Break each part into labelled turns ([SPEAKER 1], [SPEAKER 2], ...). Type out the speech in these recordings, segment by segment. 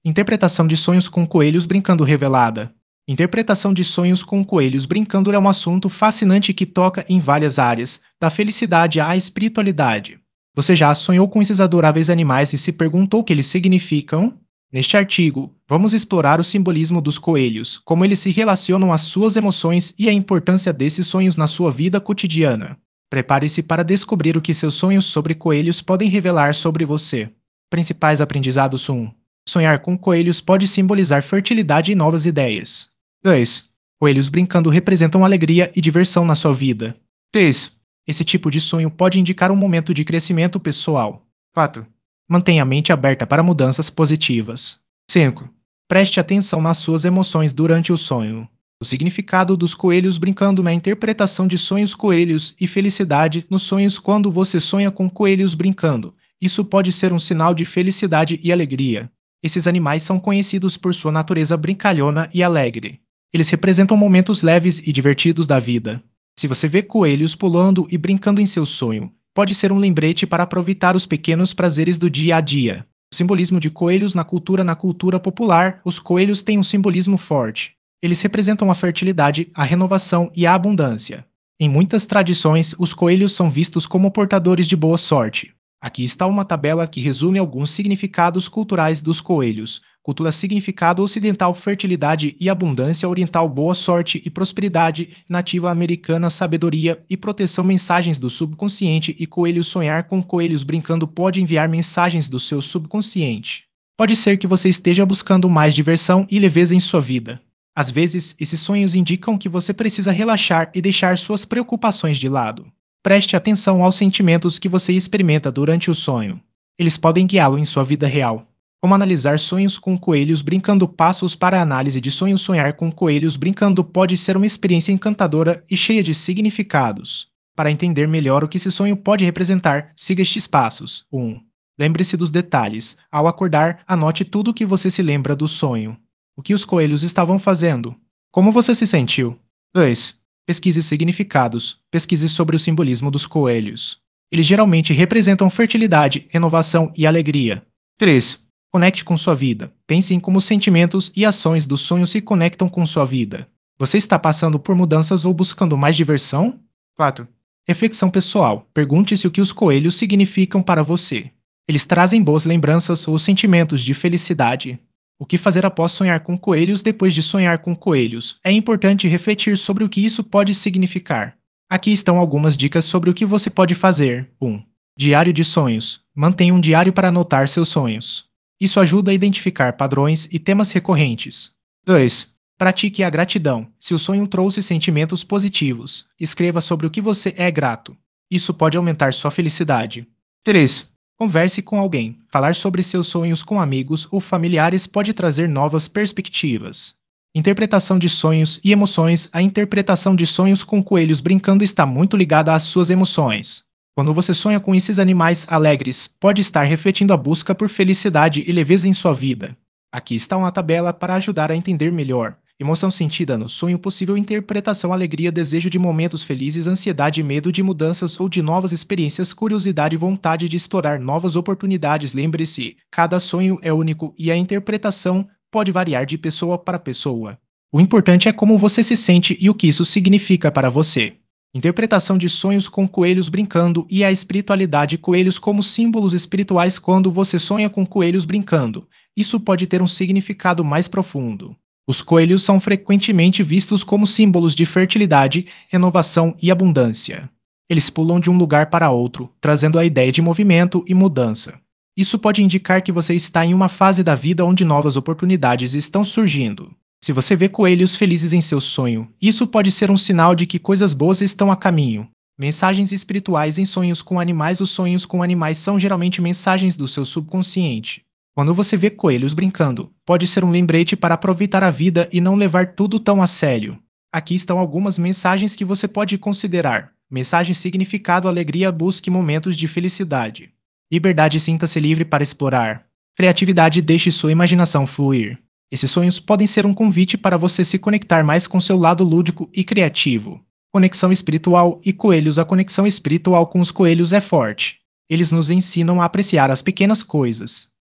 [SPEAKER 1] Interpretação de sonhos com coelhos brincando revelada. Interpretação de sonhos com coelhos brincando é um assunto fascinante que toca em várias áreas, da felicidade à espiritualidade. Você já sonhou com esses adoráveis animais e se perguntou o que eles significam? Neste artigo, vamos explorar o simbolismo dos coelhos, como eles se relacionam às suas emoções e a importância desses sonhos na sua vida cotidiana. Prepare-se para descobrir o que seus sonhos sobre coelhos podem revelar sobre você. Principais aprendizados 1. Sonhar com coelhos pode simbolizar fertilidade e novas ideias. 2. Coelhos brincando representam alegria e diversão na sua vida. 3. Esse tipo de sonho pode indicar um momento de crescimento pessoal. 4. Mantenha a mente aberta para mudanças positivas. 5. Preste atenção nas suas emoções durante o sonho. O significado dos coelhos brincando na interpretação de sonhos coelhos e felicidade nos sonhos quando você sonha com coelhos brincando. Isso pode ser um sinal de felicidade e alegria. Esses animais são conhecidos por sua natureza brincalhona e alegre. Eles representam momentos leves e divertidos da vida. Se você vê coelhos pulando e brincando em seu sonho, pode ser um lembrete para aproveitar os pequenos prazeres do dia a dia. O simbolismo de coelhos na cultura popular, os coelhos têm um simbolismo forte. Eles representam a fertilidade, a renovação e a abundância. Em muitas tradições, os coelhos são vistos como portadores de boa sorte. Aqui está uma tabela que resume alguns significados culturais dos coelhos. Cultura significado ocidental fertilidade e abundância oriental boa sorte e prosperidade, nativa americana sabedoria e proteção mensagens do subconsciente e coelhos sonhar com coelhos brincando pode enviar mensagens do seu subconsciente. Pode ser que você esteja buscando mais diversão e leveza em sua vida. Às vezes, esses sonhos indicam que você precisa relaxar e deixar suas preocupações de lado. Preste atenção aos sentimentos que você experimenta durante o sonho. Eles podem guiá-lo em sua vida real. Como analisar sonhos com coelhos brincando passos para a análise de sonhos sonhar com coelhos brincando pode ser uma experiência encantadora e cheia de significados. Para entender melhor o que esse sonho pode representar, siga estes passos. 1. Lembre-se dos detalhes. Ao acordar, anote tudo o que você se lembra do sonho. O que os coelhos estavam fazendo? Como você se sentiu? 2. Pesquise significados. Pesquise sobre o simbolismo dos coelhos. Eles geralmente representam fertilidade, renovação e alegria. 3. Conecte com sua vida. Pense em como os sentimentos e ações do sonho se conectam com sua vida. Você está passando por mudanças ou buscando mais diversão? 4. Reflexão pessoal. Pergunte-se o que os coelhos significam para você. Eles trazem boas lembranças ou sentimentos de felicidade. O que fazer após sonhar com coelhos depois de sonhar com coelhos? É importante refletir sobre o que isso pode significar. Aqui estão algumas dicas sobre o que você pode fazer. 1. Diário de sonhos. Mantenha um diário para anotar seus sonhos. Isso ajuda a identificar padrões e temas recorrentes. 2. Pratique a gratidão. Se o sonho trouxe sentimentos positivos, escreva sobre o que você é grato. Isso pode aumentar sua felicidade. 3. Converse com alguém. Falar sobre seus sonhos com amigos ou familiares pode trazer novas perspectivas. Interpretação de sonhos e emoções. A interpretação de sonhos com coelhos brincando está muito ligada às suas emoções. Quando você sonha com esses animais alegres, pode estar refletindo a busca por felicidade e leveza em sua vida. Aqui está uma tabela para ajudar a entender melhor. Emoção sentida no sonho possível interpretação alegria desejo de momentos felizes ansiedade medo de mudanças ou de novas experiências curiosidade vontade de explorar novas oportunidades lembre-se, cada sonho é único e a interpretação pode variar de pessoa para pessoa. O importante é como você se sente e o que isso significa para você. Interpretação de sonhos com coelhos brincando e a espiritualidade coelhos como símbolos espirituais quando você sonha com coelhos brincando. Isso pode ter um significado mais profundo. Os coelhos são frequentemente vistos como símbolos de fertilidade, renovação e abundância. Eles pulam de um lugar para outro, trazendo a ideia de movimento e mudança. Isso pode indicar que você está em uma fase da vida onde novas oportunidades estão surgindo. Se você vê coelhos felizes em seu sonho, isso pode ser um sinal de que coisas boas estão a caminho. Mensagens espirituais em sonhos com animais os sonhos com animais são geralmente mensagens do seu subconsciente. Quando você vê coelhos brincando, pode ser um lembrete para aproveitar a vida e não levar tudo tão a sério. Aqui estão algumas mensagens que você pode considerar. Mensagem significado alegria busque momentos de felicidade. Liberdade sinta-se livre para explorar. Criatividade deixe sua imaginação fluir. Esses sonhos podem ser um convite para você se conectar mais com seu lado lúdico e criativo. Conexão espiritual e coelhos a conexão espiritual com os coelhos é forte. Eles nos ensinam a apreciar as pequenas coisas.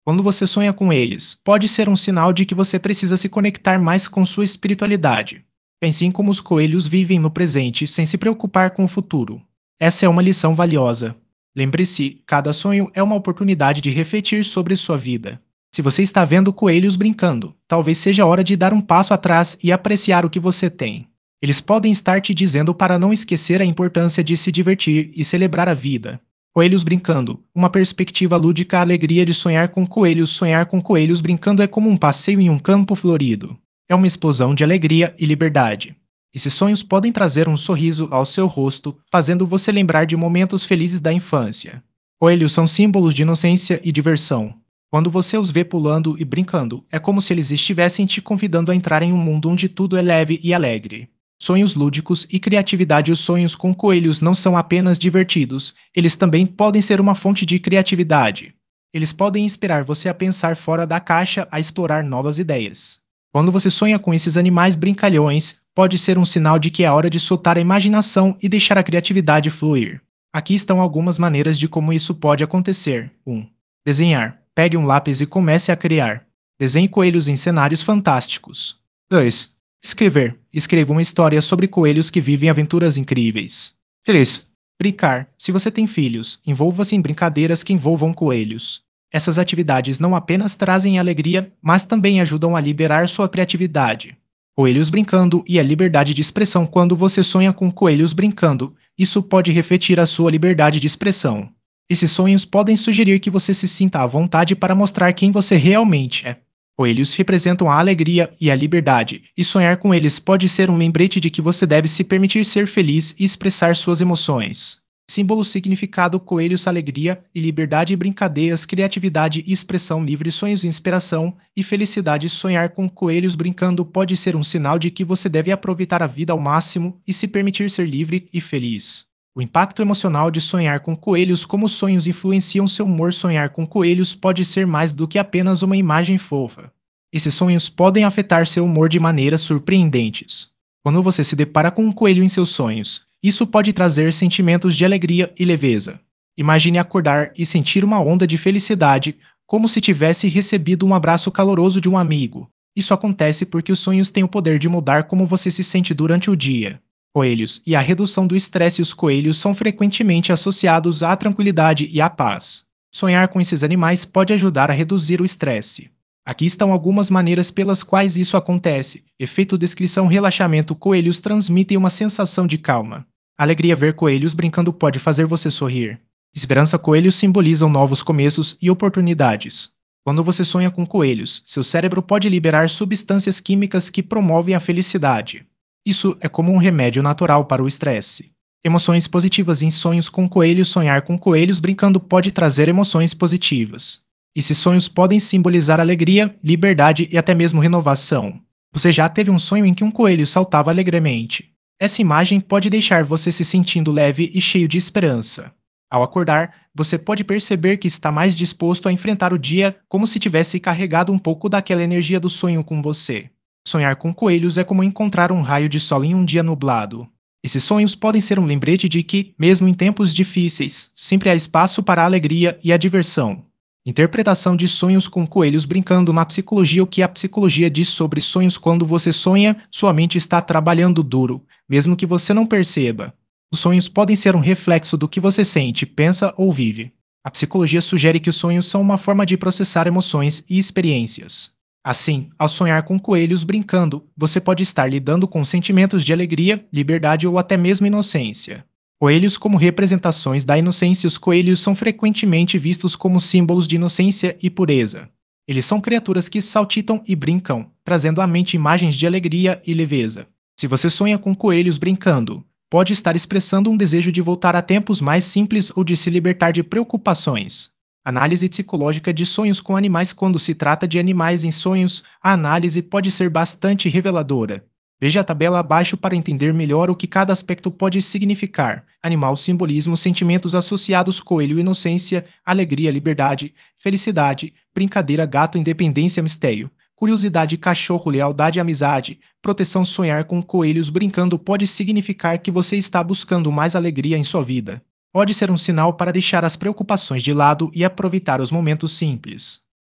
[SPEAKER 1] Quando você sonha com eles, pode ser um sinal de que você precisa se conectar mais com sua espiritualidade. Pense em como os coelhos vivem no presente sem se preocupar com o futuro. Essa é uma lição valiosa. Lembre-se, cada sonho é uma oportunidade de refletir sobre sua vida. Se você está vendo coelhos brincando, talvez seja a hora de dar um passo atrás e apreciar o que você tem. Eles podem estar te dizendo para não esquecer a importância de se divertir e celebrar a vida. Coelhos brincando. Uma perspectiva lúdica. A alegria de sonhar com coelhos. Sonhar com coelhos brincando é como um passeio em um campo florido. É uma explosão de alegria e liberdade. Esses sonhos podem trazer um sorriso ao seu rosto, fazendo você lembrar de momentos felizes da infância. Coelhos são símbolos de inocência e diversão. Quando você os vê pulando e brincando, é como se eles estivessem te convidando a entrar em um mundo onde tudo é leve e alegre. Sonhos lúdicos e criatividade. Os sonhos com coelhos não são apenas divertidos, eles também podem ser uma fonte de criatividade. Eles podem inspirar você a pensar fora da caixa, a explorar novas ideias. Quando você sonha com esses animais brincalhões, pode ser um sinal de que é hora de soltar a imaginação e deixar a criatividade fluir. Aqui estão algumas maneiras de como isso pode acontecer. 1. Desenhar. Pegue um lápis e comece a criar. Desenhe coelhos em cenários fantásticos. 2. Escrever. Escreva uma história sobre coelhos que vivem aventuras incríveis. 3. Brincar. Se você tem filhos, envolva-se em brincadeiras que envolvam coelhos. Essas atividades não apenas trazem alegria, mas também ajudam a liberar sua criatividade. Coelhos brincando e a liberdade de expressão. Quando você sonha com coelhos brincando, isso pode refletir a sua liberdade de expressão. Esses sonhos podem sugerir que você se sinta à vontade para mostrar quem você realmente é. Coelhos representam a alegria e a liberdade, e sonhar com eles pode ser um lembrete de que você deve se permitir ser feliz e expressar suas emoções. Símbolo significado. Coelhos, alegria e liberdade, brincadeiras, criatividade e expressão livre, sonhos, inspiração e felicidade. Sonhar com coelhos brincando pode ser um sinal de que você deve aproveitar a vida ao máximo e se permitir ser livre e feliz. O impacto emocional de sonhar com coelhos. Como sonhos influenciam seu humor. Sonhar com coelhos pode ser mais do que apenas uma imagem fofa. Esses sonhos podem afetar seu humor de maneiras surpreendentes. Quando você se depara com um coelho em seus sonhos, isso pode trazer sentimentos de alegria e leveza. Imagine acordar e sentir uma onda de felicidade, como se tivesse recebido um abraço caloroso de um amigo. Isso acontece porque os sonhos têm o poder de mudar como você se sente durante o dia. Coelhos e a redução do estresse. Os coelhos são frequentemente associados à tranquilidade e à paz. Sonhar com esses animais pode ajudar a reduzir o estresse. Aqui estão algumas maneiras pelas quais isso acontece. Efeito descrição. Relaxamento. Coelhos transmitem uma sensação de calma. Alegria. Ver coelhos brincando pode fazer você sorrir. Esperança. Coelhos simbolizam novos começos e oportunidades. Quando você sonha com coelhos, seu cérebro pode liberar substâncias químicas que promovem a felicidade. Isso é como um remédio natural para o estresse. Emoções positivas. Em sonhos com coelhos. Sonhar com coelhos brincando pode trazer emoções positivas. Esses sonhos podem simbolizar alegria, liberdade e até mesmo renovação. Você já teve um sonho em que um coelho saltava alegremente? Essa imagem pode deixar você se sentindo leve e cheio de esperança. Ao acordar, você pode perceber que está mais disposto a enfrentar o dia, como se tivesse carregado um pouco daquela energia do sonho com você. Sonhar com coelhos é como encontrar um raio de sol em um dia nublado. Esses sonhos podem ser um lembrete de que, mesmo em tempos difíceis, sempre há espaço para a alegria e a diversão. Interpretação de sonhos com coelhos brincando. Na psicologia. O que a psicologia diz sobre sonhos? Quando você sonha, sua mente está trabalhando duro, mesmo que você não perceba. Os sonhos podem ser um reflexo do que você sente, pensa ou vive. A psicologia sugere que os sonhos são uma forma de processar emoções e experiências. Assim, ao sonhar com coelhos brincando, você pode estar lidando com sentimentos de alegria, liberdade ou até mesmo inocência. Coelhos como representações da inocência. Os coelhos são frequentemente vistos como símbolos de inocência e pureza. Eles são criaturas que saltitam e brincam, trazendo à mente imagens de alegria e leveza. Se você sonha com coelhos brincando, pode estar expressando um desejo de voltar a tempos mais simples ou de se libertar de preocupações. Análise psicológica de sonhos com animais. Quando se trata de animais em sonhos, a análise pode ser bastante reveladora. Veja a tabela abaixo para entender melhor o que cada aspecto pode significar. Animal, simbolismo, sentimentos associados. Coelho, inocência, alegria, liberdade, felicidade, brincadeira. Gato, independência, mistério, curiosidade. Cachorro, lealdade, amizade, proteção. Sonhar com coelhos brincando pode significar que você está buscando mais alegria em sua vida. Pode ser um sinal para deixar as preocupações de lado e aproveitar os momentos simples.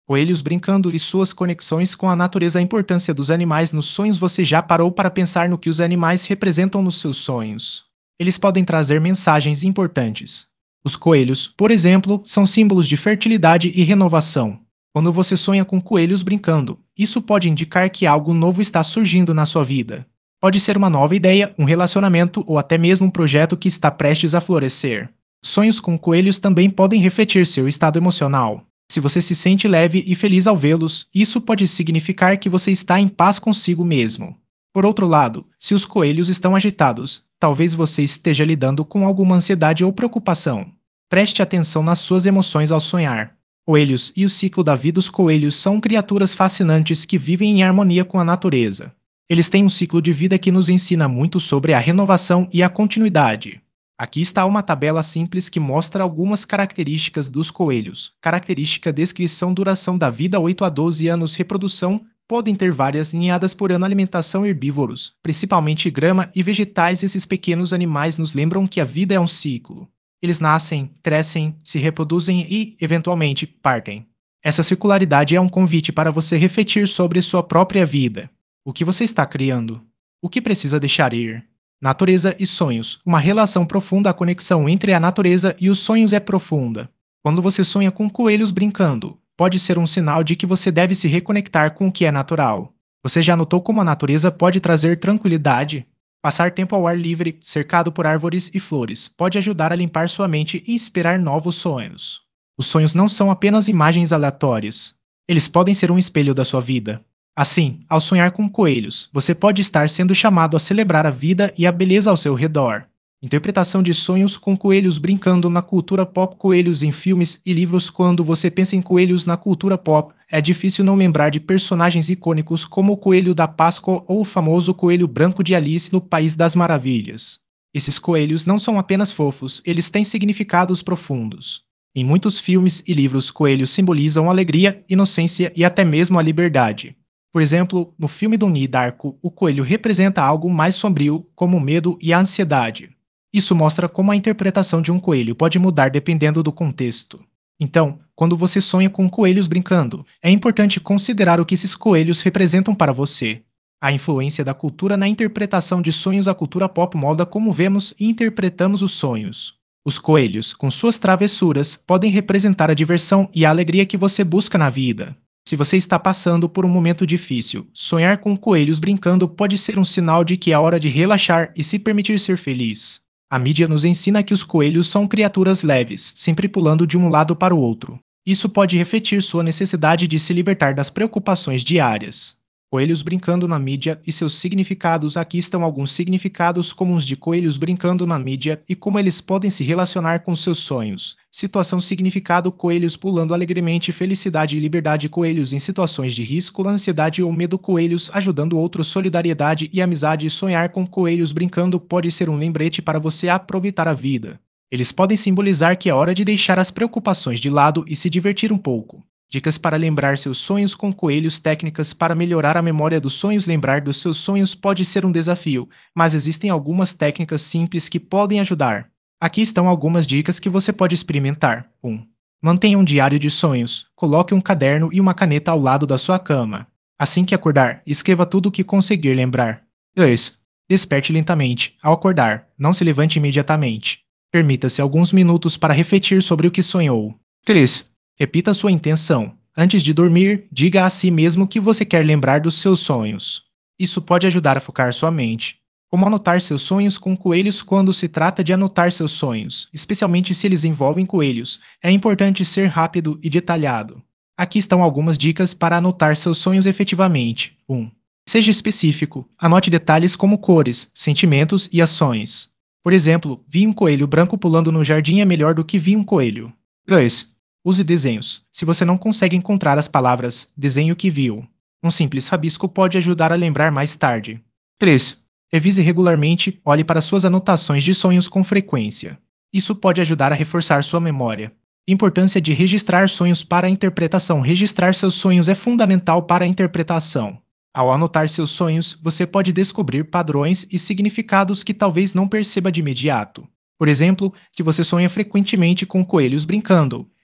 [SPEAKER 1] Coelhos brincando e suas conexões com a natureza. A importância dos animais nos sonhos. Você já parou para pensar no que os animais representam nos seus sonhos? Eles podem trazer mensagens importantes. Os coelhos, por exemplo, são símbolos de fertilidade e renovação. Quando você sonha com coelhos brincando, isso pode indicar que algo novo está surgindo na sua vida. Pode ser uma nova ideia, um relacionamento ou até mesmo um projeto que está prestes a florescer. Sonhos com coelhos também podem refletir seu estado emocional. Se você se sente leve e feliz ao vê-los, isso pode significar que você está em paz consigo mesmo. Por outro lado, se os coelhos estão agitados, talvez você esteja lidando com alguma ansiedade ou preocupação. Preste atenção nas suas emoções ao sonhar. Coelhos e o ciclo da vida. Os coelhos são criaturas fascinantes que vivem em harmonia com a natureza. Eles têm um ciclo de vida que nos ensina muito sobre a renovação e a continuidade. Aqui está uma tabela simples que mostra algumas características dos coelhos. Característica: descrição, duração da vida 8 a 12 anos, reprodução, podem ter várias ninhadas por ano, alimentação, herbívoros, principalmente grama e vegetais. Esses pequenos animais nos lembram que a vida é um ciclo. Eles nascem, crescem, se reproduzem e, eventualmente, partem. Essa circularidade é um convite para você refletir sobre sua própria vida. O que você está criando? O que precisa deixar ir? Natureza e sonhos. Uma relação profunda. A conexão entre a natureza e os sonhos é profunda. Quando você sonha com coelhos brincando, pode ser um sinal de que você deve se reconectar com o que é natural. Você já notou como a natureza pode trazer tranquilidade? Passar tempo ao ar livre, cercado por árvores e flores, pode ajudar a limpar sua mente e inspirar novos sonhos. Os sonhos não são apenas imagens aleatórias. Eles podem ser um espelho da sua vida. Assim, ao sonhar com coelhos, você pode estar sendo chamado a celebrar a vida e a beleza ao seu redor. Interpretação de sonhos com coelhos brincando na cultura pop. Coelhos em filmes e livros. Quando você pensa em coelhos na cultura pop, é difícil não lembrar de personagens icônicos como o Coelho da Páscoa ou o famoso Coelho Branco de Alice no País das Maravilhas. Esses coelhos não são apenas fofos, eles têm significados profundos. Em muitos filmes e livros, coelhos simbolizam alegria, inocência e até mesmo a liberdade. Por exemplo, no filme Donnie Darko, o coelho representa algo mais sombrio, como o medo e a ansiedade. Isso mostra como a interpretação de um coelho pode mudar dependendo do contexto. Então, quando você sonha com coelhos brincando, é importante considerar o que esses coelhos representam para você. A influência da cultura na interpretação de sonhos. A cultura pop molda como vemos e interpretamos os sonhos. Os coelhos, com suas travessuras, podem representar a diversão e a alegria que você busca na vida. Se você está passando por um momento difícil, sonhar com coelhos brincando pode ser um sinal de que é hora de relaxar e se permitir ser feliz. A mídia nos ensina que os coelhos são criaturas leves, sempre pulando de um lado para o outro. Isso pode refletir sua necessidade de se libertar das preocupações diárias. Coelhos brincando na mídia e seus significados. Aqui estão alguns significados comuns de coelhos brincando na mídia e como eles podem se relacionar com seus sonhos. Situação: significado: coelhos pulando alegremente, felicidade e liberdade. Coelhos em situações de risco, ansiedade ou medo. Coelhos ajudando outros, solidariedade e amizade. Sonhar com coelhos brincando pode ser um lembrete para você aproveitar a vida. Eles podem simbolizar que é hora de deixar as preocupações de lado e se divertir um pouco. Dicas para lembrar seus sonhos com coelhos. Técnicas para melhorar a memória dos sonhos. Lembrar dos seus sonhos pode ser um desafio, mas existem algumas técnicas simples que podem ajudar. Aqui estão algumas dicas que você pode experimentar. 1. Mantenha um diário de sonhos. Coloque um caderno e uma caneta ao lado da sua cama. Assim que acordar, escreva tudo o que conseguir lembrar. 2. Desperte lentamente. Ao acordar, não se levante imediatamente. Permita-se alguns minutos para refletir sobre o que sonhou. 3. Repita sua intenção. Antes de dormir, diga a si mesmo que você quer lembrar dos seus sonhos. Isso pode ajudar a focar sua mente. Como anotar seus sonhos com coelhos? Quando se trata de anotar seus sonhos, especialmente se eles envolvem coelhos, é importante ser rápido e detalhado. Aqui estão algumas dicas para anotar seus sonhos efetivamente. 1. Seja específico. Anote detalhes como cores, sentimentos e ações. Por exemplo, vi um coelho branco pulando no jardim é melhor do que vi um coelho. 2. Use desenhos. Se você não consegue encontrar as palavras, desenhe o que viu. Um simples rabisco pode ajudar a lembrar mais tarde. 3. Revise regularmente, olhe para suas anotações de sonhos com frequência. Isso pode ajudar a reforçar sua memória. Importância de registrar sonhos para a interpretação. Registrar seus sonhos é fundamental para a interpretação. Ao anotar seus sonhos, você pode descobrir padrões e significados que talvez não perceba de imediato. Por exemplo, se você sonha frequentemente com coelhos brincando,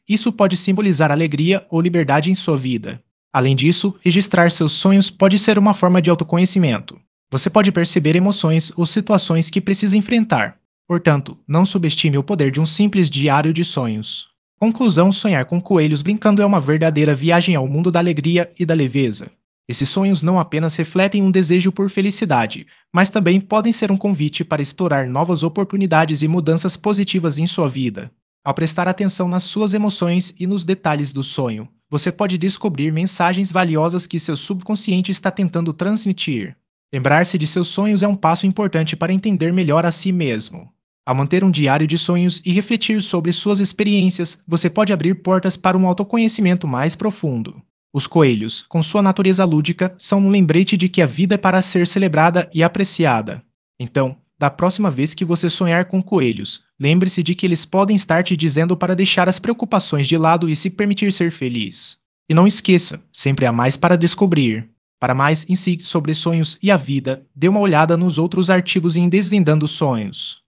[SPEAKER 1] Isso pode simbolizar alegria ou liberdade em sua vida. Além disso, registrar seus sonhos pode ser uma forma de autoconhecimento. Você pode perceber emoções ou situações que precisa enfrentar. Portanto, não subestime o poder de um simples diário de sonhos. Conclusão: sonhar com coelhos brincando é uma verdadeira viagem ao mundo da alegria e da leveza. Esses sonhos não apenas refletem um desejo por felicidade, mas também podem ser um convite para explorar novas oportunidades e mudanças positivas em sua vida. Ao prestar atenção nas suas emoções e nos detalhes do sonho, você pode descobrir mensagens valiosas que seu subconsciente está tentando transmitir. Lembrar-se de seus sonhos é um passo importante para entender melhor a si mesmo. Ao manter um diário de sonhos e refletir sobre suas experiências, você pode abrir portas para um autoconhecimento mais profundo. Os coelhos, com sua natureza lúdica, são um lembrete de que a vida é para ser celebrada e apreciada. Então, da próxima vez que você sonhar com coelhos, lembre-se de que eles podem estar te dizendo para deixar as preocupações de lado e se permitir ser feliz. E não esqueça, sempre há mais para descobrir. Para mais insights sobre sonhos e a vida, dê uma olhada nos outros artigos em Desvendando Sonhos.